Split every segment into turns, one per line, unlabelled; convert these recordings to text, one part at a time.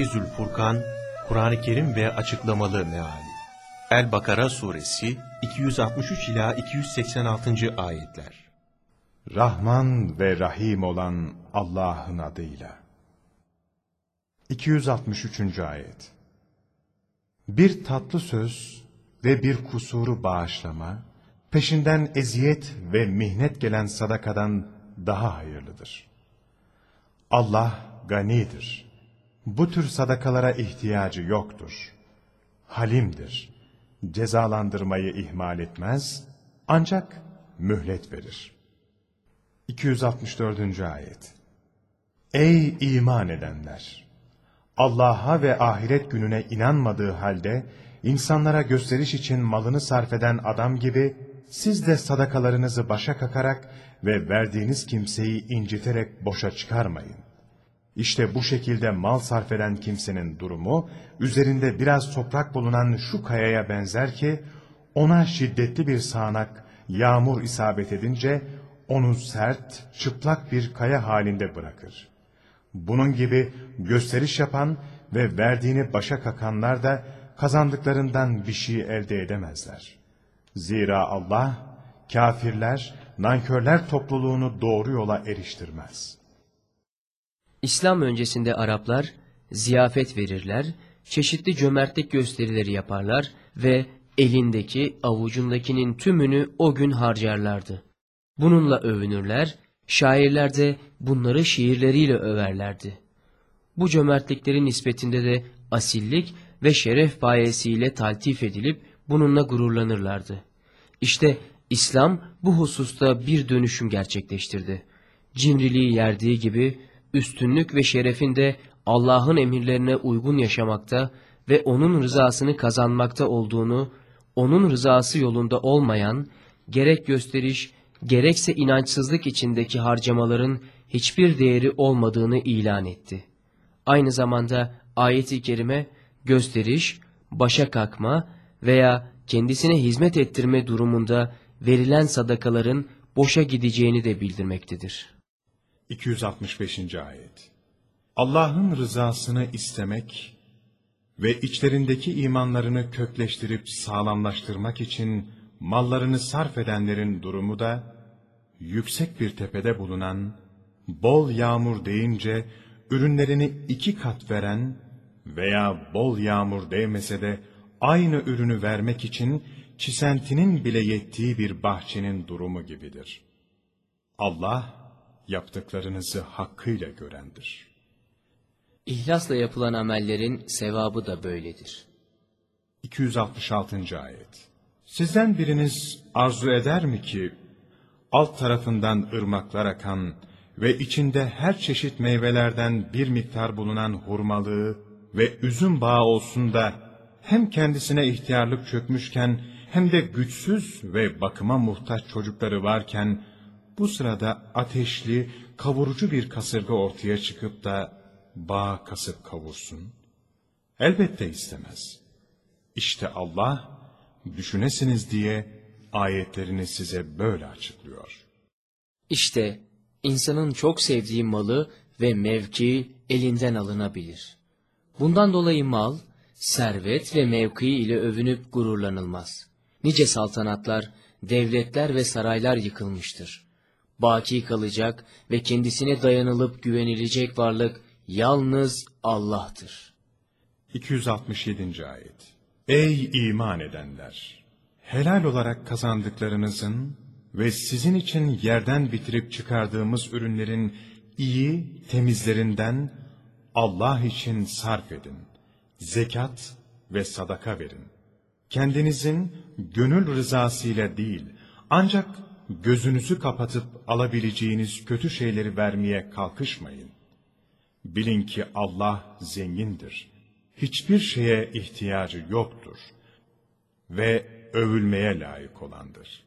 Kenzul Furkan, Kur'an-ı Kerim ve açıklamalı meali. El-Bakara suresi 263 ila 286. ayetler.
Rahman ve Rahim olan Allah'ın adıyla. 263. ayet. Bir tatlı söz ve bir kusuru bağışlama, peşinden eziyet ve mihnet gelen sadakadan daha hayırlıdır. Allah ganidir. Bu tür sadakalara ihtiyacı yoktur. Halimdir. Cezalandırmayı ihmal etmez, ancak mühlet verir. 264. ayet. Ey iman edenler! Allah'a ve ahiret gününe inanmadığı halde, insanlara gösteriş için malını sarf eden adam gibi, siz de sadakalarınızı başa kakarak ve verdiğiniz kimseyi inciterek boşa çıkarmayın. İşte bu şekilde mal sarf eden kimsenin durumu, üzerinde biraz toprak bulunan şu kayaya benzer ki, ona şiddetli bir sağanak, yağmur isabet edince, onu sert, çıplak bir kaya halinde bırakır. Bunun gibi gösteriş yapan ve verdiğini başa kakanlar da kazandıklarından bir şey elde edemezler. Zira Allah, kafirler, nankörler topluluğunu doğru yola eriştirmez.
İslam öncesinde Araplar ziyafet verirler, çeşitli cömertlik gösterileri yaparlar ve elindeki, avucundakinin tümünü o gün harcarlardı. Bununla övünürler, şairler de bunları şiirleriyle överlerdi. Bu cömertliklerin nispetinde de asillik ve şeref payesiyle taltif edilip bununla gururlanırlardı. İşte İslam bu hususta bir dönüşüm gerçekleştirdi. Cimriliği yerdiği gibi üstünlük ve şerefin de Allah'ın emirlerine uygun yaşamakta ve onun rızasını kazanmakta olduğunu, onun rızası yolunda olmayan, gerek gösteriş, gerekse inançsızlık içindeki harcamaların hiçbir değeri olmadığını ilan etti. Aynı zamanda ayet-i kerime, gösteriş, başa kalkma veya kendisine hizmet ettirme durumunda verilen sadakaların boşa gideceğini de bildirmektedir.
265. ayet. Allah'ın rızasını istemek ve içlerindeki imanlarını kökleştirip sağlamlaştırmak için mallarını sarf edenlerin durumu da, yüksek bir tepede bulunan, bol yağmur değince ürünlerini 2 kat veren veya bol yağmur değmese de aynı ürünü vermek için çisentinin bile yettiği bir bahçenin durumu gibidir. Allah, yaptıklarınızı hakkıyla görendir.
İhlasla yapılan amellerin sevabı da böyledir.
266. ayet. Sizden biriniz arzu eder mi ki, alt tarafından ırmaklar akan ve içinde her çeşit meyvelerden bir miktar bulunan hurmalığı ve üzüm bağı olsun da, hem kendisine ihtiyarlık çökmüşken, hem de güçsüz ve bakıma muhtaç çocukları varken, bu sırada ateşli, kavurucu bir kasırga ortaya çıkıp da bağı kasıp kavursun? Elbette istemez. İşte Allah, düşünesiniz diye ayetlerini size böyle açıklıyor.
İşte insanın çok sevdiği malı ve mevki elinden alınabilir. Bundan dolayı mal, servet ve mevki ile övünüp gururlanılmaz. Nice saltanatlar, devletler ve saraylar yıkılmıştır. Baki kalacak ve kendisine dayanılıp güvenilecek varlık yalnız Allah'tır.
267. ayet. Ey iman edenler! Helal olarak kazandıklarınızın ve sizin için yerden bitirip çıkardığımız ürünlerin iyi, temizlerinden Allah için sarf edin. Zekat ve sadaka verin. Kendinizin gönül rızasıyla değil, ancak gözünüzü kapatıp alabileceğiniz kötü şeyleri vermeye kalkışmayın. Bilin ki Allah zengindir. Hiçbir şeye ihtiyacı yoktur. Ve övülmeye layık olandır.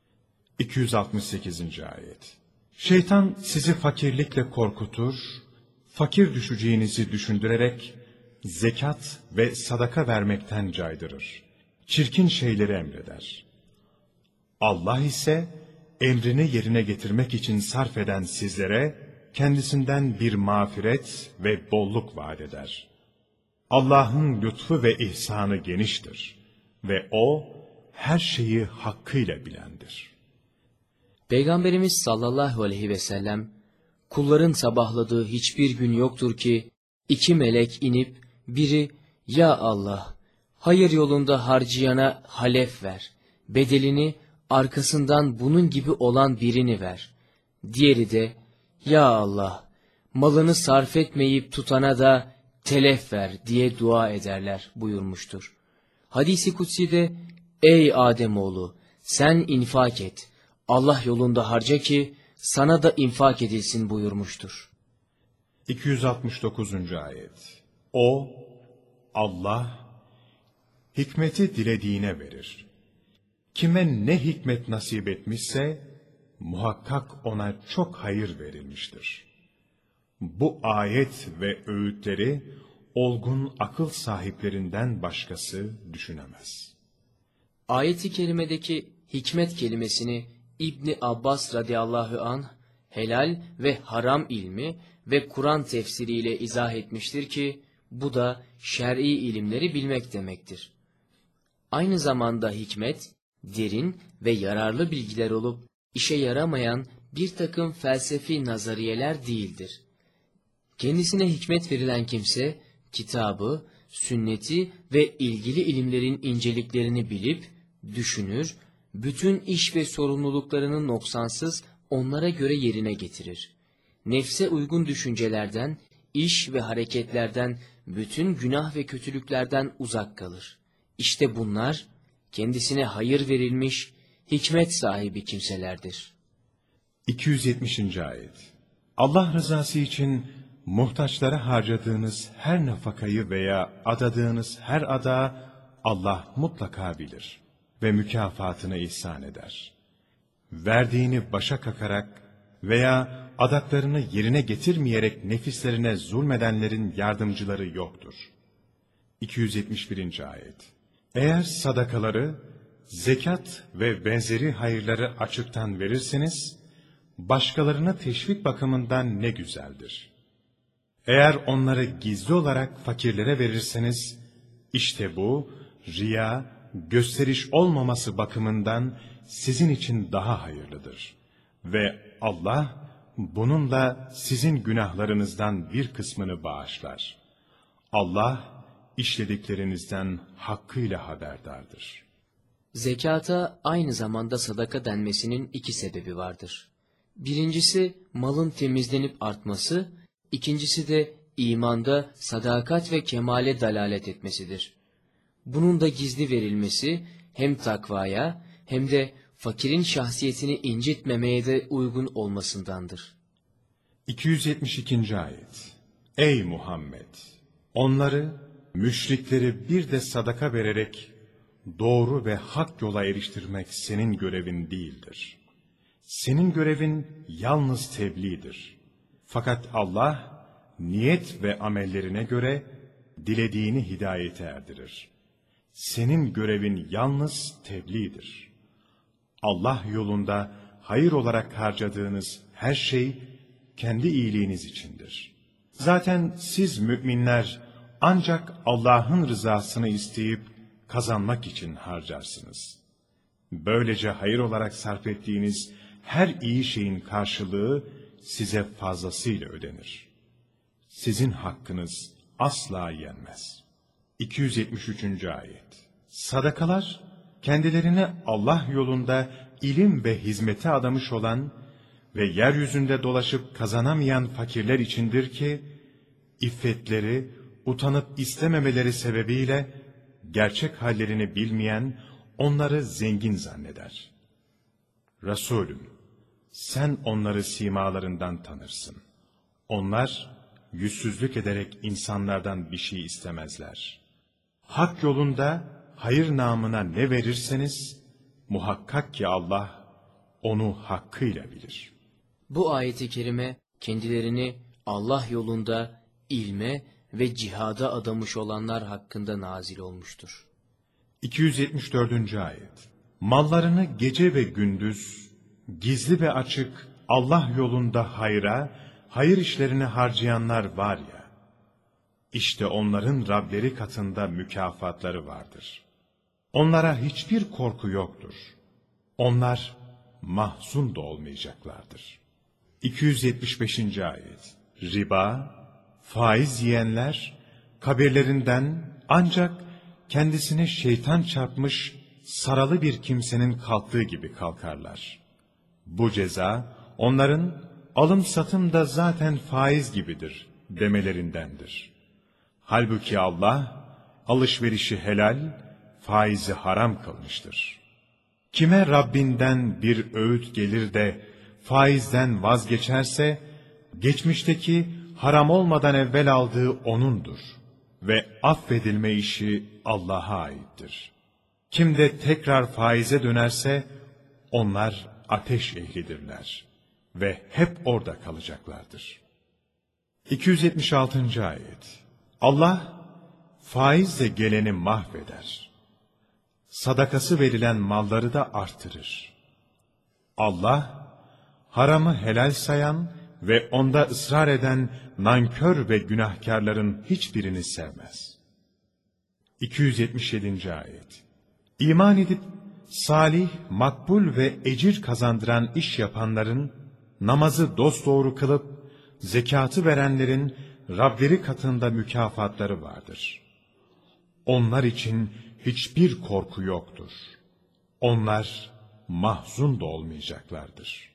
268. ayet. Şeytan sizi fakirlikle korkutur, fakir düşeceğinizi düşündürerek, zekat ve sadaka vermekten caydırır. Çirkin şeyleri emreder. Allah ise emrini yerine getirmek için sarf eden sizlere kendisinden bir mağfiret ve bolluk vaat eder. Allah'ın lütfu ve ihsanı geniştir ve O her şeyi hakkıyla bilendir.
Peygamberimiz sallallahu aleyhi ve sellem, kulların sabahladığı hiçbir gün yoktur ki, iki melek inip, biri, ya Allah, hayır yolunda harcayana halef ver, bedelini arkasından bunun gibi olan birini ver. Diğeri de, ya Allah, malını sarf etmeyip tutana da telef ver diye dua ederler buyurmuştur. Hadis-i kutsi'de, ey Ademoğlu, sen infak et, Allah yolunda harca ki sana da infak edilsin buyurmuştur.
269. Ayet. O, Allah, hikmeti dilediğine verir. Kime ne hikmet nasip etmişse, muhakkak ona çok hayır verilmiştir. Bu ayet ve öğütleri, olgun akıl sahiplerinden başkası düşünemez.
Ayet-i kerimedeki hikmet kelimesini İbni Abbas radıyallahu anh, helal ve haram ilmi ve Kur'an tefsiriyle izah etmiştir ki, bu da şer'i ilimleri bilmek demektir. Aynı zamanda hikmet, derin ve yararlı bilgiler olup, işe yaramayan bir takım felsefi nazariyeler değildir. Kendisine hikmet verilen kimse, kitabı, sünneti ve ilgili ilimlerin inceliklerini bilip, düşünür, bütün iş ve sorumluluklarını noksansız onlara göre yerine getirir. Nefse uygun düşüncelerden, iş ve hareketlerden, bütün günah ve kötülüklerden uzak kalır. İşte bunlar, kendisine hayır verilmiş, hikmet sahibi kimselerdir.
270. Ayet. Allah rızası için muhtaçlara harcadığınız her nafakayı veya adadığınız her ada Allah mutlaka bilir ve mükafatını ihsan eder. Verdiğini başa kakarak veya adaklarını yerine getirmeyerek nefislerine zulmedenlerin yardımcıları yoktur. 271. Ayet. Eğer sadakaları, zekat ve benzeri hayırları açıktan verirseniz, başkalarına teşvik bakımından ne güzeldir. Eğer onları gizli olarak fakirlere verirseniz, işte bu, riya, gösteriş olmaması bakımından sizin için daha hayırlıdır. Ve Allah, bununla sizin günahlarınızdan bir kısmını bağışlar. Allah, işlediklerinizden hakkıyla haberdardır.
Zekata aynı zamanda sadaka denmesinin iki sebebi vardır. Birincisi malın temizlenip artması, ikincisi de imanda sadakat ve kemale dalalet etmesidir. Bunun da gizli verilmesi hem takvaya hem de fakirin şahsiyetini incitmemeye de uygun olmasındandır.
272. Ayet. Ey Muhammed! Onları, müşrikleri bir de sadaka vererek doğru ve hak yola eriştirmek senin görevin değildir. Senin görevin yalnız tebliğdir. Fakat Allah, niyet ve amellerine göre dilediğini hidayete erdirir. Senin görevin yalnız tebliğdir. Allah yolunda hayır olarak harcadığınız her şey kendi iyiliğiniz içindir. Zaten siz müminler ancak Allah'ın rızasını isteyip kazanmak için harcarsınız. Böylece hayır olarak sarf ettiğiniz her iyi şeyin karşılığı size fazlasıyla ödenir. Sizin hakkınız asla yenmez. 273. Ayet. Sadakalar, kendilerine Allah yolunda ilim ve hizmete adamış olan ve yeryüzünde dolaşıp kazanamayan fakirler içindir ki, iffetleri, utanıp istememeleri sebebiyle gerçek hallerini bilmeyen onları zengin zanneder. Resulüm, sen onları simalarından tanırsın. Onlar yüzsüzlük ederek insanlardan bir şey istemezler. Hak yolunda hayır namına ne verirseniz, muhakkak ki Allah onu hakkıyla bilir.
Bu ayeti kerime kendilerini Allah yolunda ilme ve cihada adamış olanlar hakkında nazil olmuştur.
274. Ayet. Mallarını gece ve gündüz, gizli ve açık Allah yolunda hayra, hayır işlerine harcayanlar var ya, İşte onların Rableri katında mükafatları vardır. Onlara hiçbir korku yoktur. Onlar mahzun da olmayacaklardır. 275. ayet. Riba, faiz yiyenler kabirlerinden ancak kendisine şeytan çarpmış saralı bir kimsenin kalktığı gibi kalkarlar. Bu ceza onların alım satım da zaten faiz gibidir demelerindendir. Halbuki Allah alışverişi helal, faizi haram kılmıştır. Kime Rabbinden bir öğüt gelir de faizden vazgeçerse, geçmişteki haram olmadan evvel aldığı O'nundur ve affedilme işi Allah'a aittir. Kim de tekrar faize dönerse, onlar ateş ehlidirler ve hep orada kalacaklardır. 276. ayet. Allah, faizle geleni mahveder. Sadakası verilen malları da artırır. Allah, haramı helal sayan ve onda ısrar eden nankör ve günahkarların hiçbirini sevmez. 277. ayet. İman edip salih, makbul ve ecir kazandıran iş yapanların, namazı dosdoğru kılıp zekatı verenlerin Rableri katında mükafatları vardır. Onlar için hiçbir korku yoktur. Onlar mahzun da olmayacaklardır.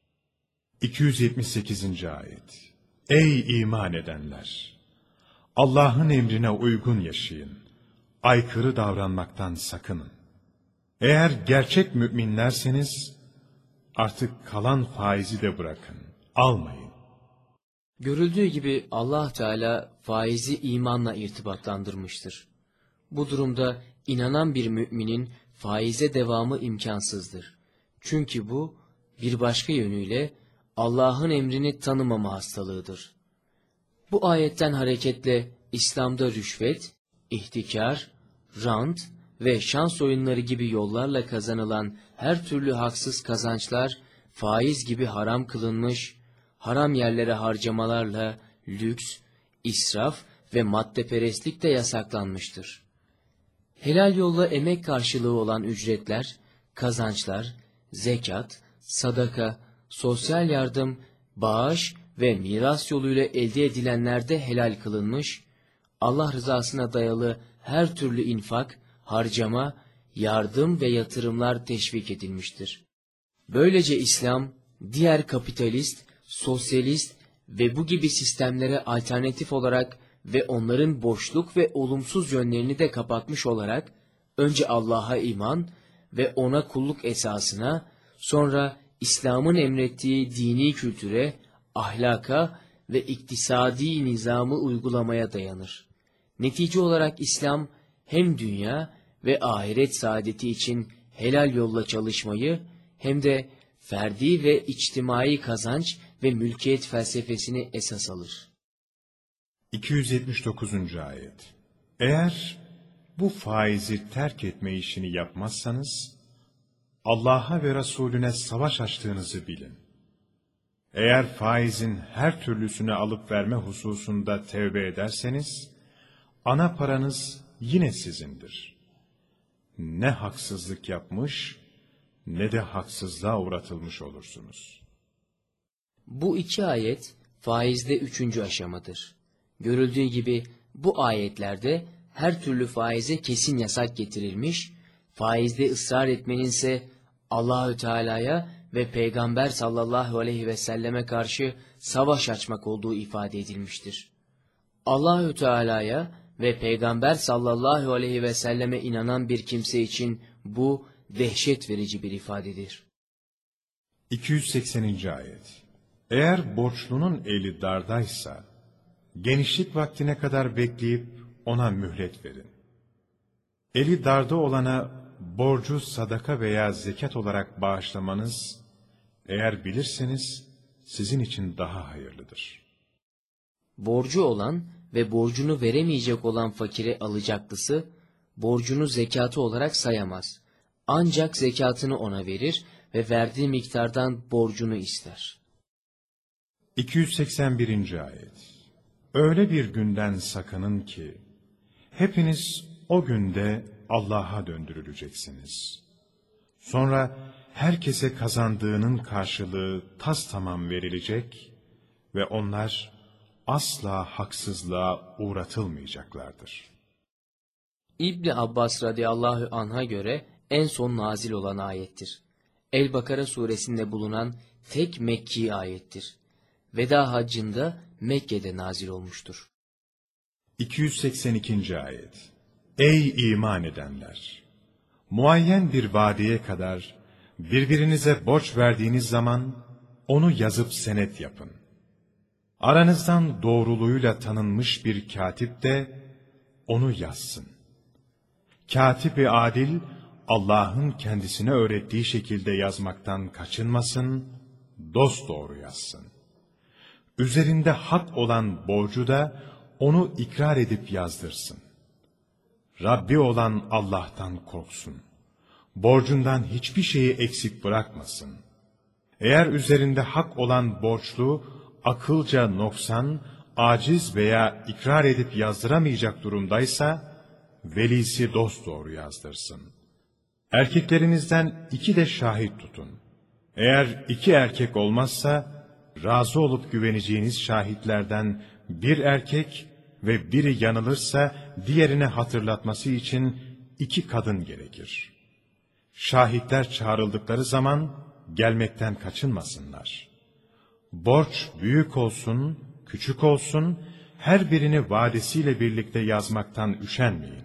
278. ayet. Ey iman edenler! Allah'ın emrine uygun yaşayın. Aykırı davranmaktan sakının. Eğer gerçek müminlerseniz artık kalan faizi de bırakın, almayın.
Görüldüğü gibi Allah Teala faizi imanla irtibatlandırmıştır. Bu durumda inanan bir müminin faize devamı imkansızdır. Çünkü bu bir başka yönüyle Allah'ın emrini tanımama hastalığıdır. Bu ayetten hareketle İslam'da rüşvet, ihtikar, rant ve şans oyunları gibi yollarla kazanılan her türlü haksız kazançlar faiz gibi haram kılınmış, haram yerlere harcamalarla lüks, israf ve maddeperestlik de yasaklanmıştır. Helal yolla emek karşılığı olan ücretler, kazançlar, zekat, sadaka, sosyal yardım, bağış ve miras yoluyla elde edilenler de helal kılınmış, Allah rızasına dayalı her türlü infak, harcama, yardım ve yatırımlar teşvik edilmiştir. Böylece İslam, diğer kapitalist, sosyalist ve bu gibi sistemlere alternatif olarak ve onların boşluk ve olumsuz yönlerini de kapatmış olarak, önce Allah'a iman ve ona kulluk esasına, sonra İslam'ın emrettiği dini kültüre, ahlaka ve iktisadi nizamı uygulamaya dayanır. Netice olarak İslam hem dünya ve ahiret saadeti için helal yolla çalışmayı hem de ferdi ve içtimai kazanç ve mülkiyet felsefesini esas alır.
279. ayet. Eğer bu faizi terk etme işini yapmazsanız, Allah'a ve Resulüne savaş açtığınızı bilin. Eğer faizin her türlüsünü alıp verme hususunda tevbe ederseniz, ana paranız yine sizindir. Ne haksızlık yapmış, ne de haksızlığa uğratılmış olursunuz.
Bu iki ayet faizde üçüncü aşamadır. Görüldüğü gibi bu ayetlerde her türlü faize kesin yasak getirilmiş, faizde ısrar etmenin ise Allahü Teala'ya ve Peygamber sallallahu aleyhi ve selleme karşı savaş açmak olduğu ifade edilmiştir. Allahü Teala'ya ve Peygamber sallallahu aleyhi ve selleme inanan bir kimse için bu dehşet verici bir ifadedir.
280. ayet. Eğer borçlunun eli dardaysa, genişlik vaktine kadar bekleyip ona mühlet verin. Eli darda olana borcu sadaka veya zekat olarak bağışlamanız, eğer bilirseniz sizin için daha hayırlıdır.
Borcu olan ve borcunu veremeyecek olan fakire alacaklısı, borcunu zekatı olarak sayamaz. Ancak zekatını ona verir ve verdiği miktardan borcunu ister.
281. ayet. Öyle bir günden sakının ki, hepiniz o günde Allah'a döndürüleceksiniz. Sonra herkese kazandığının karşılığı tastamam verilecek ve onlar asla haksızlığa uğratılmayacaklardır.
İbni Abbas radıyallahu anh'a göre en son nazil olan ayettir. El-Bakara suresinde bulunan tek Mekki ayettir. Veda haccında Mekke'de nazil olmuştur.
282. ayet. Ey iman edenler! Muayyen bir vadeye kadar birbirinize borç verdiğiniz zaman onu yazıp senet yapın. Aranızdan doğruluğuyla tanınmış bir katip de onu yazsın. Katip-i adil, Allah'ın kendisine öğrettiği şekilde yazmaktan kaçınmasın, dosdoğru yazsın. Üzerinde hak olan borcu da onu ikrar edip yazdırsın. Rabbi olan Allah'tan korksun. Borcundan hiçbir şeyi eksik bırakmasın. Eğer üzerinde hak olan borçlu, akılca noksan, aciz veya ikrar edip yazdıramayacak durumdaysa, velisi dosdoğru yazdırsın. Erkeklerinizden 2 de şahit tutun. Eğer 2 erkek olmazsa, razı olup güveneceğiniz şahitlerden bir erkek ve biri yanılırsa diğerine hatırlatması için 2 kadın gerekir. Şahitler çağrıldıkları zaman gelmekten kaçınmasınlar. Borç büyük olsun, küçük olsun, her birini vadesiyle birlikte yazmaktan üşenmeyin.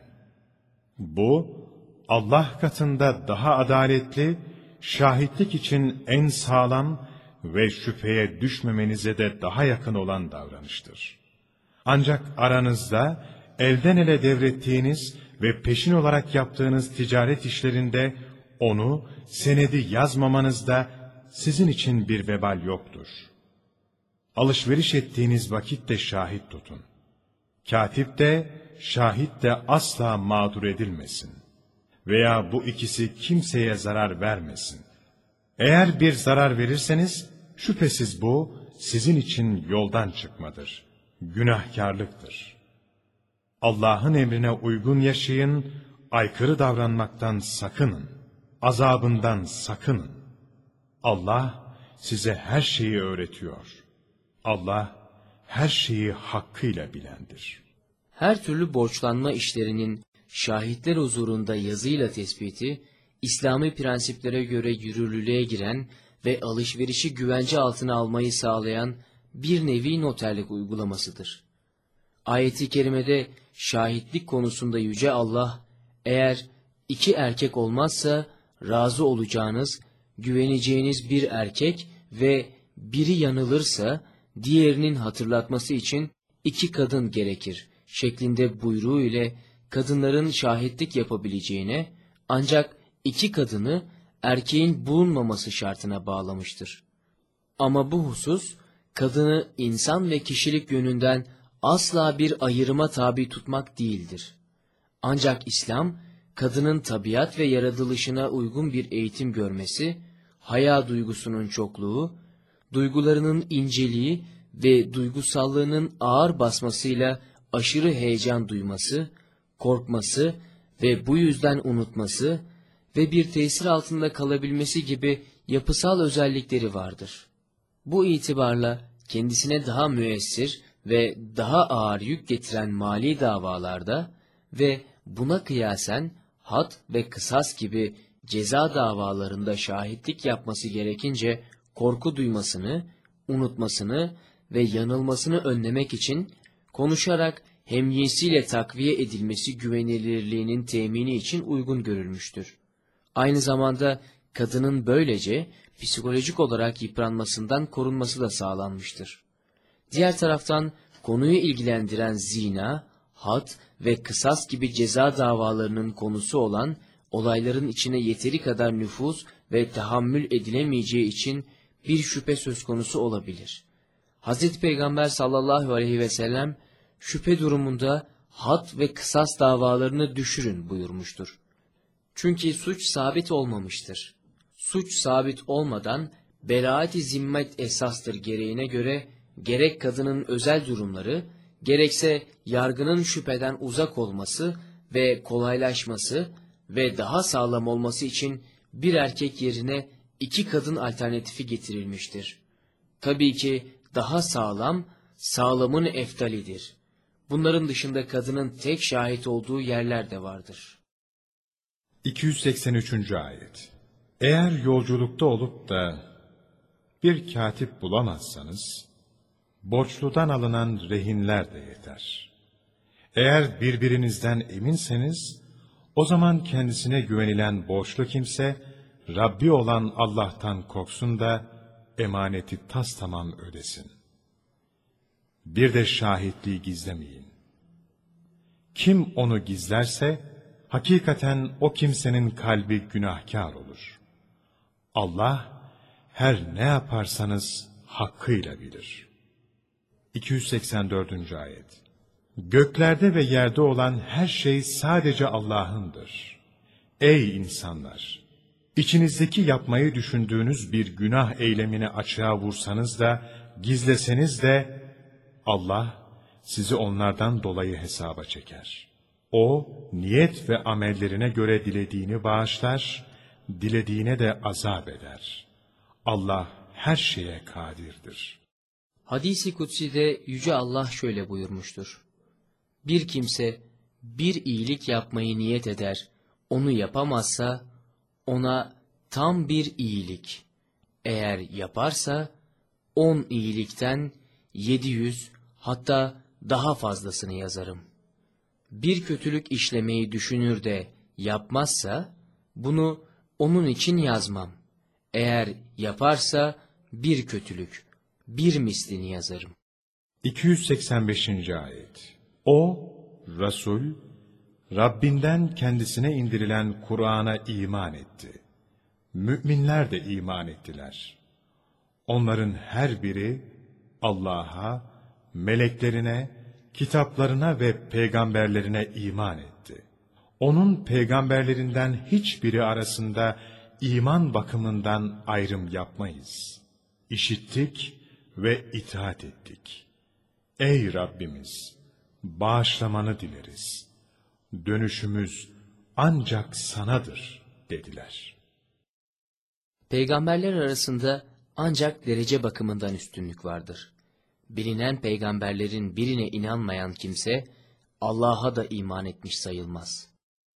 Bu, Allah katında daha adaletli, şahitlik için en sağlam ve şüpheye düşmemenize de daha yakın olan davranıştır. Ancak aranızda elden ele devrettiğiniz ve peşin olarak yaptığınız ticaret işlerinde onu, senedi yazmamanızda sizin için bir vebal yoktur. Alışveriş ettiğiniz vakitte şahit tutun. Katip de, şahit de asla mağdur edilmesin. Veya bu ikisi kimseye zarar vermesin. Eğer bir zarar verirseniz, şüphesiz bu sizin için yoldan çıkmadır. Günahkarlıktır. Allah'ın emrine uygun yaşayın, aykırı davranmaktan sakının, azabından sakının. Allah size her şeyi öğretiyor. Allah her şeyi hakkıyla bilendir.
Her türlü borçlanma işlerinin şahitler huzurunda yazıyla tespiti, İslami prensiplere göre yürürlülüğe giren ve alışverişi güvence altına almayı sağlayan bir nevi noterlik uygulamasıdır. Ayet-i kerimede şahitlik konusunda Yüce Allah, eğer 2 erkek olmazsa razı olacağınız, güveneceğiniz bir erkek ve biri yanılırsa diğerinin hatırlatması için 2 kadın gerekir şeklinde buyruğu ile kadınların şahitlik yapabileceğine, ancak 2 kadını erkeğin bulunmaması şartına bağlamıştır. Ama bu husus, kadını insan ve kişilik yönünden asla bir ayrıma tabi tutmak değildir. Ancak İslam, kadının tabiat ve yaratılışına uygun bir eğitim görmesi, haya duygusunun çokluğu, duygularının inceliği ve duygusallığının ağır basmasıyla aşırı heyecan duyması, korkması ve bu yüzden unutması ve bir tesir altında kalabilmesi gibi yapısal özellikleri vardır. Bu itibarla kendisine daha müessir ve daha ağır yük getiren mali davalarda ve buna kıyasen had ve kısas gibi ceza davalarında şahitlik yapması gerekince korku duymasını, unutmasını ve yanılmasını önlemek için konuşarak hemyesiyle takviye edilmesi güvenilirliğinin temini için uygun görülmüştür. Aynı zamanda kadının böylece psikolojik olarak yıpranmasından korunması da sağlanmıştır. Diğer taraftan konuyu ilgilendiren zina, had ve kısas gibi ceza davalarının konusu olan olayların içine yeteri kadar nüfuz ve tahammül edilemeyeceği için bir şüphe söz konusu olabilir. Hz. Peygamber sallallahu aleyhi ve sellem şüphe durumunda had ve kısas davalarını düşürün buyurmuştur. Çünkü suç sabit olmamıştır. Suç sabit olmadan beraat-i zimmet esastır gereğine göre gerek kadının özel durumları, gerekse yargının şüpheden uzak olması ve kolaylaşması ve daha sağlam olması için bir erkek yerine 2 kadın alternatifi getirilmiştir. Tabii ki daha sağlam, sağlamın eftalidir. Bunların dışında kadının tek şahit olduğu yerler de vardır.
283. Ayet. Eğer yolculukta olup da bir katip bulamazsanız, borçludan alınan rehinler de yeter. Eğer birbirinizden eminseniz, o zaman kendisine güvenilen borçlu kimse, Rabbi olan Allah'tan korksun da emaneti tastamam ödesin. Bir de şahitliği gizlemeyin. Kim onu gizlerse, hakikaten o kimsenin kalbi günahkar olur. Allah, her ne yaparsanız hakkıyla bilir. 284. Ayet. Göklerde ve yerde olan her şey sadece Allah'ındır. Ey insanlar! İçinizdeki yapmayı düşündüğünüz bir günah eylemini açığa vursanız da, gizleseniz de, Allah sizi onlardan dolayı hesaba çeker. O, niyet ve amellerine göre dilediğini bağışlar, dilediğine de azap eder. Allah her şeye kadirdir.
Hadis-i Kutsi'de Yüce Allah şöyle buyurmuştur: Bir kimse bir iyilik yapmayı niyet eder, onu yapamazsa ona tam bir iyilik, eğer yaparsa 10 iyilikten 700 hatta daha fazlasını yazarım. Bir kötülük işlemeyi düşünür de yapmazsa bunu onun için yazmam. Eğer yaparsa bir kötülük, bir mislini yazarım.
285. Ayet. O, Resul, Rabbinden kendisine indirilen Kur'an'a iman etti. Müminler de iman ettiler. Onların her biri Allah'a, meleklerine, kitaplarına ve peygamberlerine iman etti. Onun peygamberlerinden hiçbiri arasında iman bakımından ayrım yapmayız. İşittik ve itaat ettik. Ey Rabbimiz! Bağışlamanı dileriz. Dönüşümüz ancak sanadır dediler.
Peygamberler arasında ancak derece bakımından üstünlük vardır. Bilinen peygamberlerin birine inanmayan kimse Allah'a da iman etmiş sayılmaz.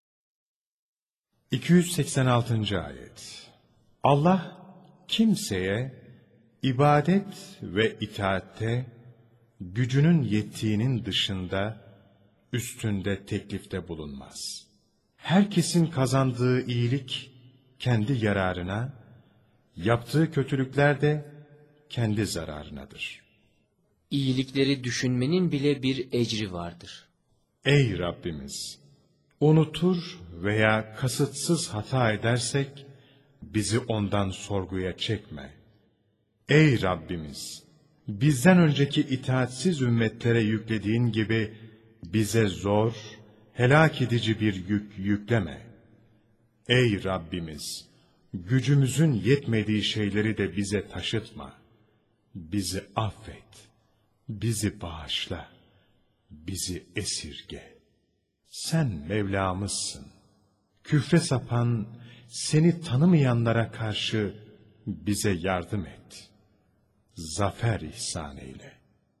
286. Ayet. Allah kimseye ibadet ve itaatte gücünün yettiğinin dışında üstünde teklifte bulunmaz. Herkesin kazandığı iyilik kendi yararına, yaptığı kötülükler de kendi zararınadır.
İyilikleri düşünmenin bile bir ecri vardır.
Ey Rabbimiz! Unutur veya kasıtsız hata edersek, bizi ondan sorguya çekme. Ey Rabbimiz! Bizden önceki itaatsiz ümmetlere yüklediğin gibi, bize zor, helak edici bir yük yükleme. Ey Rabbimiz! Gücümüzün yetmediği şeyleri de bize taşıtma. Bizi affet, bizi bağışla, bizi esirge. Sen Mevlamızsın. Küfre sapan, seni tanımayanlara karşı bize yardım et. Zafer ihsan eyle.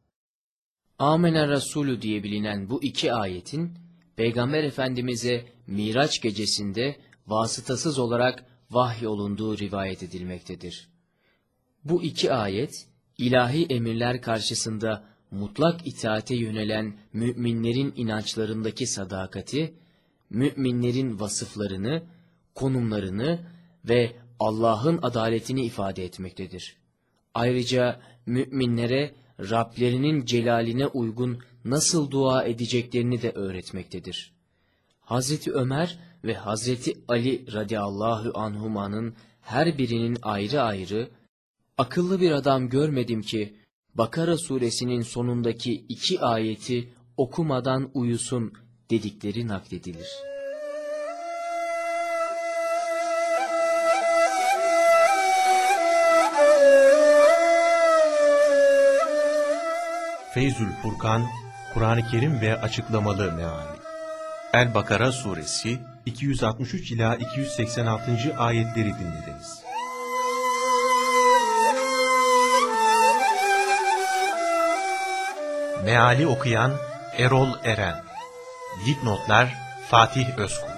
Âmene Resulü diye bilinen bu 2 ayetin, Peygamber Efendimiz'e Miraç gecesinde vasıtasız olarak vahyolunduğu rivayet edilmektedir. Bu 2 ayet, ilahi emirler karşısında mutlak itaate yönelen müminlerin inançlarındaki sadakati, müminlerin vasıflarını, konumlarını ve Allah'ın adaletini ifade etmektedir. Ayrıca müminlere Rablerinin celaline uygun nasıl dua edeceklerini de öğretmektedir. Hazreti Ömer ve Hazreti Ali radıyallahu anhumanın her birinin ayrı ayrı, akıllı bir adam görmedim ki Bakara suresinin sonundaki 2 ayeti okumadan uyusun dedikleri nakledilir.
Feyzül Furkan, Kur'an-ı Kerim ve açıklamalı meali. El-Bakara suresi 263 ila 286. ayetleri dinlediniz. Meali okuyan Erol Eren. Dipnotlar Fatih Özkul.